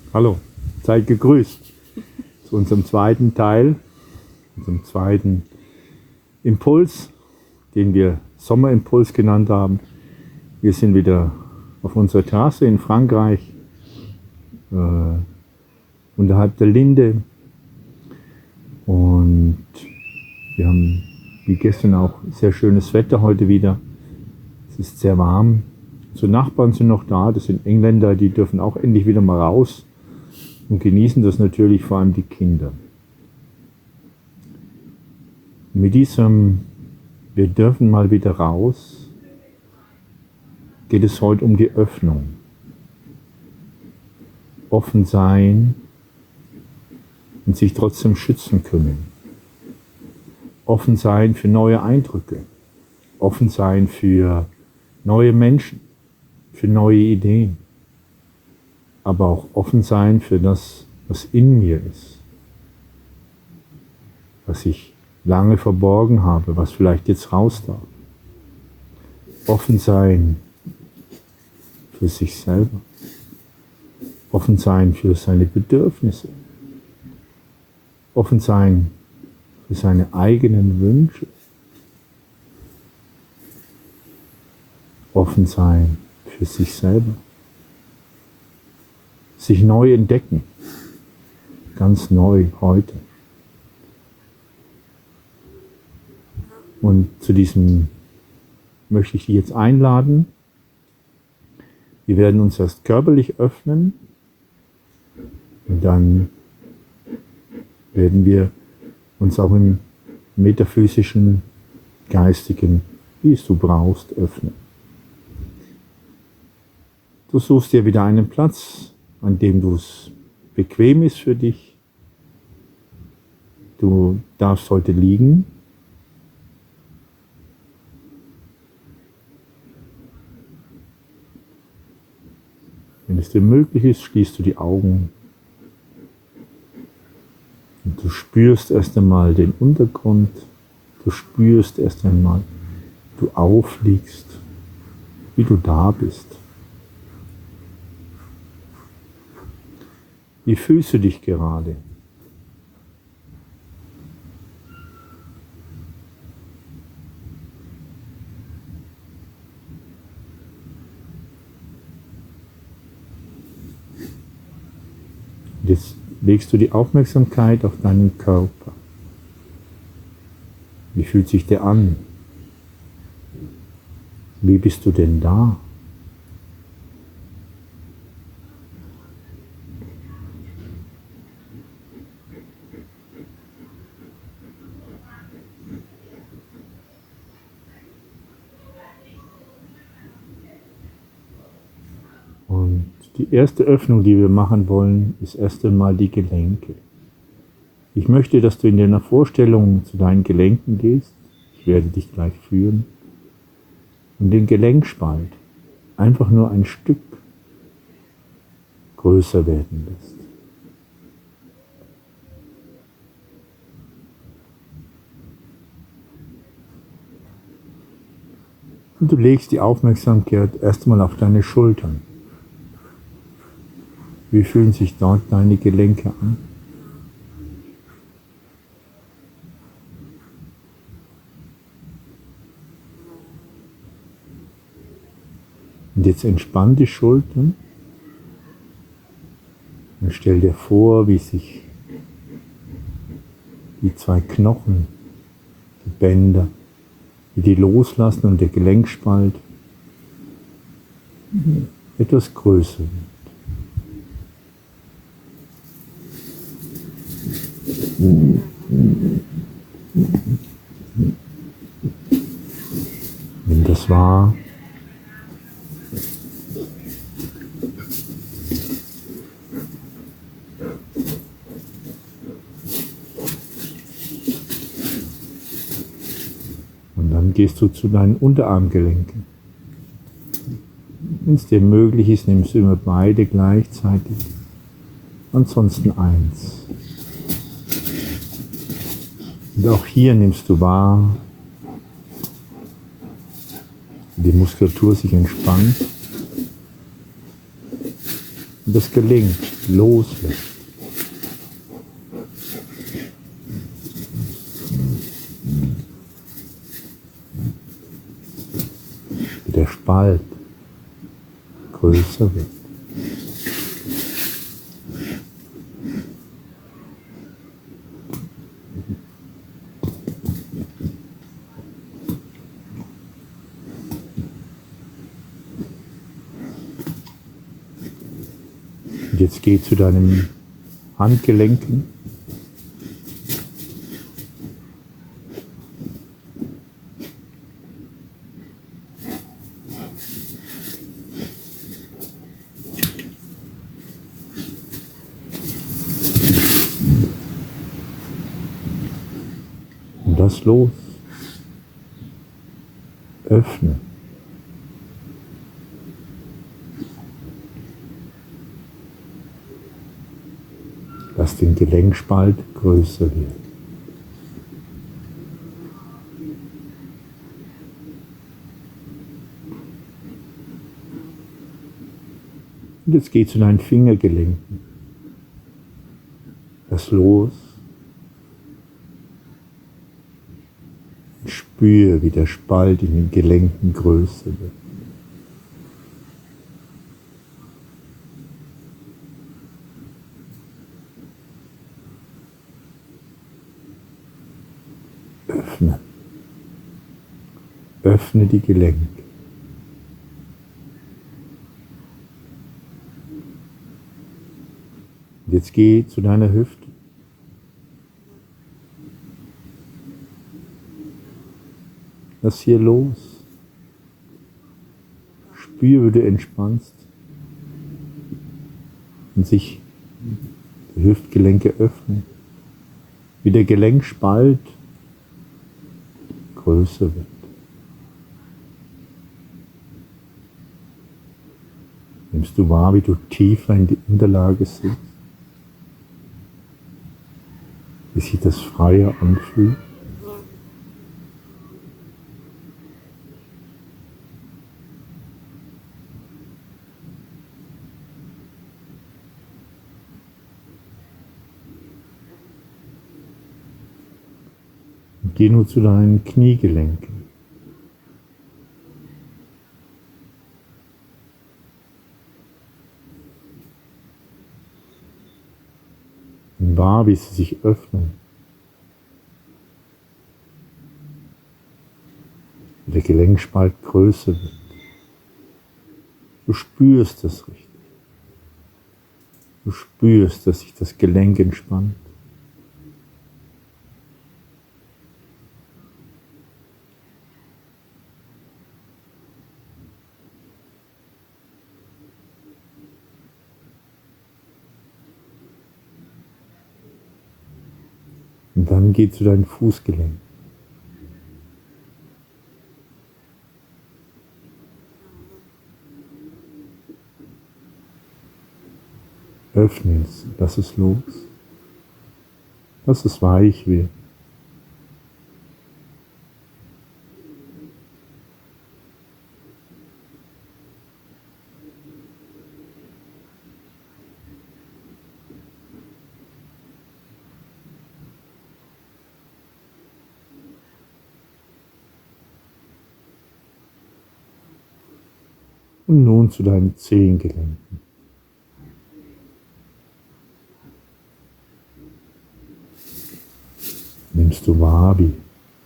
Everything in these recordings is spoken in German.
Hallo, seid gegrüßt zu unserem zweiten Teil, unserem zweiten Impuls, den wir Sommerimpuls genannt haben. Wir sind wieder auf unserer Terrasse in Frankreich, unterhalb der Linde, und wir haben wie gestern auch sehr schönes Wetter heute wieder. Es ist sehr warm. Unsere Nachbarn sind noch da, das sind Engländer, die dürfen auch endlich wieder mal raus und genießen das natürlich, vor allem die Kinder. Mit diesem "Wir dürfen mal wieder raus" geht es heute um die Öffnung. Offen sein und sich trotzdem schützen können. Offen sein für neue Eindrücke. Offen sein für neue Menschen, für neue Ideen. Aber auch offen sein für das, was in mir ist. Was ich lange verborgen habe, was vielleicht jetzt raus darf. Offen sein für sich selber. Offen sein für seine Bedürfnisse. Offen sein für seine eigenen Wünsche. Offen sein für sich selber. Sich neu entdecken. Ganz neu heute. Und zu diesem möchte ich dich jetzt einladen. Wir werden uns erst körperlich öffnen und dann werden wir uns auch im metaphysischen, geistigen, wie es du brauchst, öffnen. Du suchst dir wieder einen Platz, an dem es bequem ist für dich. Du darfst heute liegen. Wenn es dir möglich ist, schließt du die Augen. Und du spürst erst einmal den Untergrund. Du spürst erst einmal, wie du aufliegst, wie du da bist. Wie fühlst du dich gerade? Jetzt legst du die Aufmerksamkeit auf deinen Körper. Wie fühlt sich der an? Wie bist du denn da? Und die erste Öffnung, die wir machen wollen, ist erst einmal die Gelenke. Ich möchte, dass du in deiner Vorstellung zu deinen Gelenken gehst. Ich werde dich gleich führen. Und den Gelenkspalt einfach nur ein Stück größer werden lässt. Und du legst die Aufmerksamkeit erstmal auf deine Schultern. Wie fühlen sich dort deine Gelenke an? Und jetzt entspann die Schultern und stell dir vor, wie sich die zwei Knochen, die Bänder, wie die loslassen und der Gelenkspalt etwas größer wird. Nimm das wahr. Und dann gehst du zu deinen Unterarmgelenken. Wenn es dir möglich ist, nimmst du immer beide gleichzeitig. Ansonsten eins. Und auch hier nimmst du wahr, wie die Muskulatur sich entspannt und das Gelenk loslässt. Wie der Spalt größer wird. Und jetzt geh zu deinen Handgelenken. Und lass los. Öffne. Lass den Gelenkspalt größer werden. Und jetzt geh zu deinen Fingergelenken. Lass los. Und spüre, wie der Spalt in den Gelenken größer wird. Öffne. Öffne die Gelenke. Und jetzt geh zu deiner Hüfte. Lass hier los. Spüre, wie du entspannst und sich die Hüftgelenke öffnen. Wie der Gelenkspalt größer wird. Nimmst du wahr, wie du tiefer in die Unterlage sitzt? Wie sich das freier anfühlt? Und geh nur zu deinen Kniegelenken. Und wahr, wie sie sich öffnen. Wie der Gelenkspalt größer wird. Du spürst das richtig. Du spürst, dass sich das Gelenk entspannt. Und dann geh zu deinen Fußgelenken. Öffne es, lass es los. Lass es weich werden. Und nun zu deinen Zehengelenken. Nimmst du wahr, wie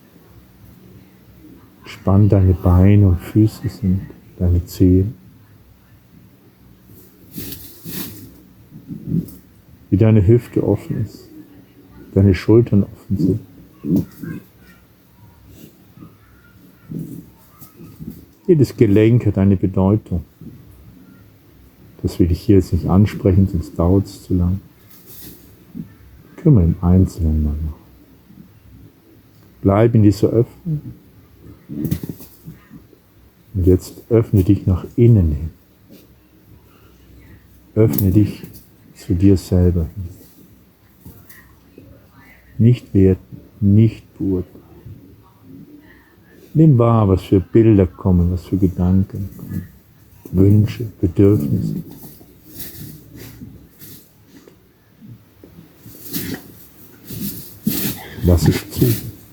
entspannt deine Beine und Füße sind, deine Zehen. Wie deine Hüfte offen ist, deine Schultern offen sind. Jedes Gelenk hat eine Bedeutung. Das will ich hier jetzt nicht ansprechen, sonst dauert es zu lang. Können wir im Einzelnen mal machen. Bleib in dieser Öffnung. Und jetzt öffne dich nach innen hin. Öffne dich zu dir selber hin. Nicht werten, nicht beurteilen. Nimm wahr, was für Bilder kommen, was für Gedanken kommen, Wünsche, Bedürfnisse. Lass es zu.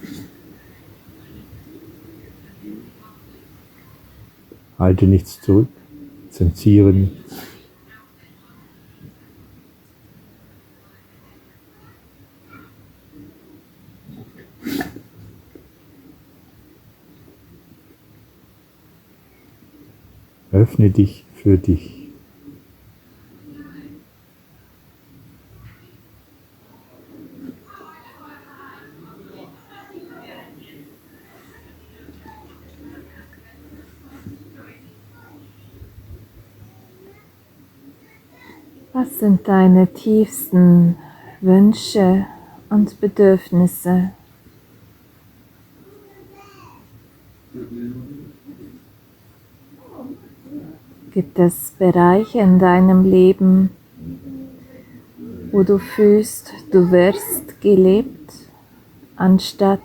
Halte nichts zurück, zensiere nichts. Öffne dich für dich. Was sind deine tiefsten Wünsche und Bedürfnisse? Gibt es Bereiche in deinem Leben, wo du fühlst, du wirst gelebt, anstatt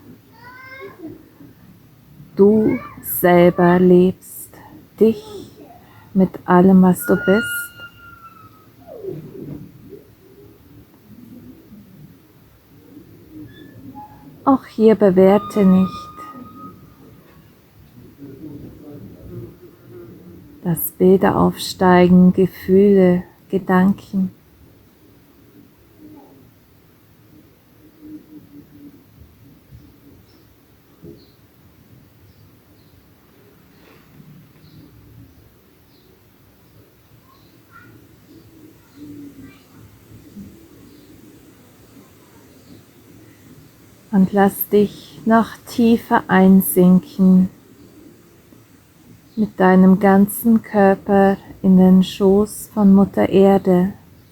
du selber lebst, dich mit allem, was du bist? Auch hier bewerte nicht dass Bilder aufsteigen, Gefühle, Gedanken. Und lass dich noch tiefer einsinken mit deinem ganzen Körper in den Schoß von Mutter Erde.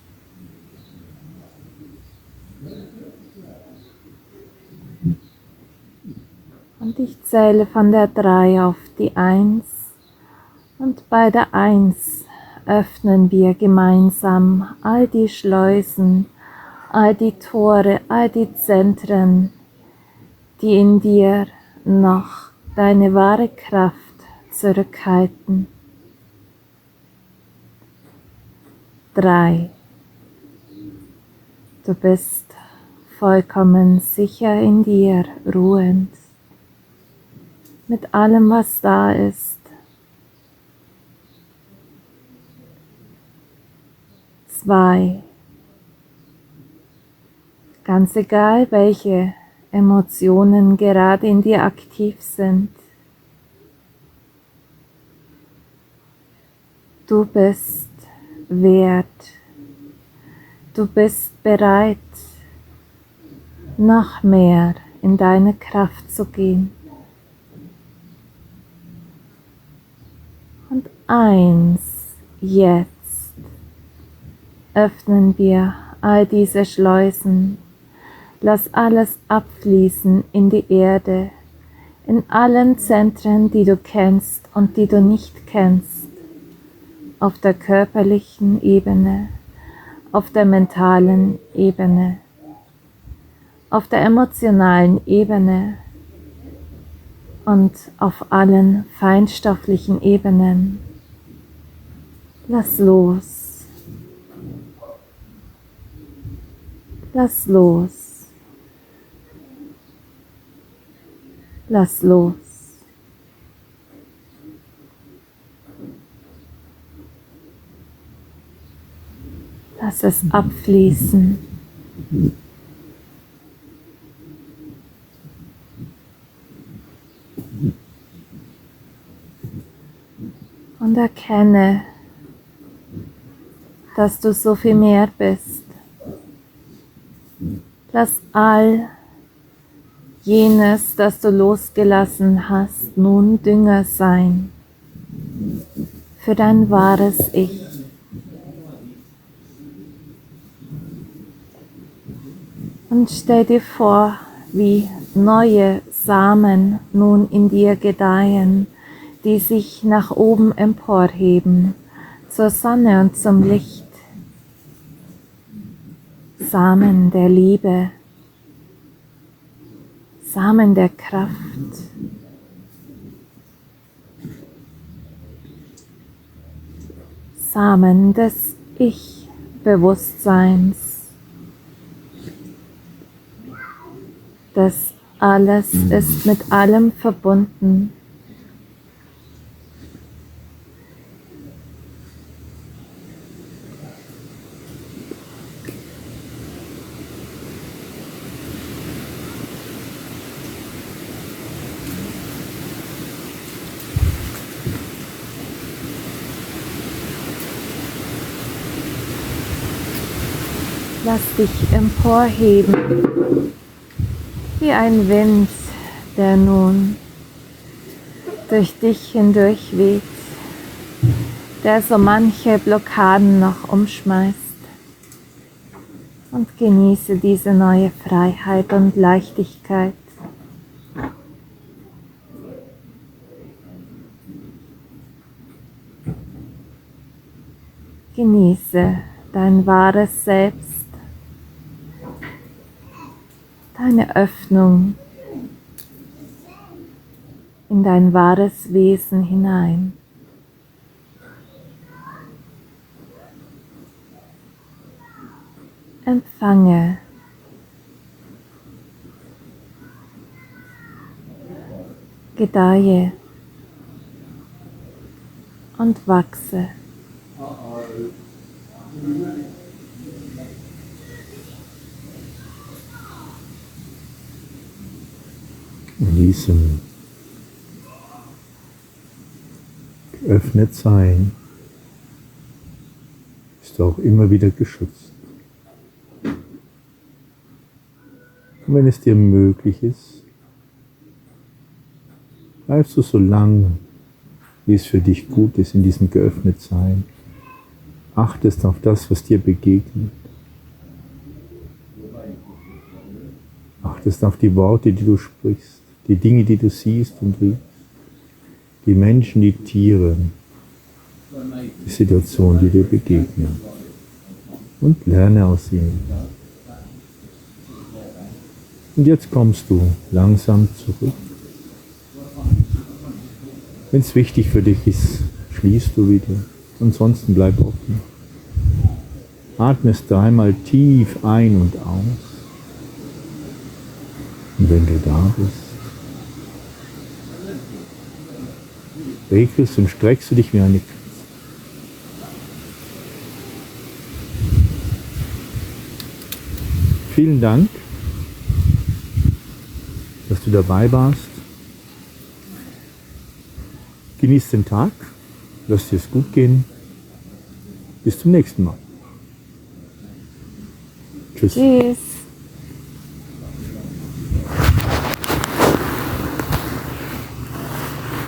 Und ich zähle von der 3 auf die 1 und bei der 1 öffnen wir gemeinsam all die Schleusen, all die Tore, all die Zentren, die in dir noch deine wahre Kraft zurückhalten. 3. Du bist vollkommen sicher in dir, ruhend, mit allem, was da ist. 2. Ganz egal, welche Emotionen gerade in dir aktiv sind. Du bist wert. Du bist bereit, noch mehr in deine Kraft zu gehen. Und 1, jetzt öffnen wir all diese Schleusen. Lass alles abfließen in die Erde, in allen Zentren, die du kennst und die du nicht kennst. Auf der körperlichen Ebene, auf der mentalen Ebene, auf der emotionalen Ebene und auf allen feinstofflichen Ebenen. Lass los. Lass los. Lass los. Lass es abfließen. Und erkenne, dass du so viel mehr bist. Lass all jenes, das du losgelassen hast, nun Dünger sein für dein wahres Ich. Und stell dir vor, wie neue Samen nun in dir gedeihen, die sich nach oben emporheben, zur Sonne und zum Licht. Samen der Liebe, Samen der Kraft, Samen des Ich-Bewusstseins. Das alles ist mit allem verbunden. Lass dich emporheben, wie ein Wind, der nun durch dich hindurch weht, der so manche Blockaden noch umschmeißt. Und genieße diese neue Freiheit und Leichtigkeit. Genieße dein wahres Selbst. Deine Öffnung in dein wahres Wesen hinein. Empfange gedeihe und wachse. In diesem geöffnet sein bist du auch immer wieder geschützt. Und wenn es dir möglich ist, bleibst du so lang, wie es für dich gut ist, in diesem geöffnet sein. Achtest auf das, was dir begegnet. Achtest auf die Worte, die du sprichst, die Dinge, die du siehst und riechst, die Menschen, die Tiere, die Situationen, die dir begegnen. Und lerne aus ihnen. Und jetzt kommst du langsam zurück. Wenn es wichtig für dich ist, schließt du wieder. Ansonsten bleib offen. Atmest dreimal tief ein und aus. Und wenn du da bist, regelst und streckst du dich wie eine Katze. Vielen Dank, dass du dabei warst. Genieß den Tag, lass dir es gut gehen. Bis zum nächsten Mal. Tschüss. Tschüss.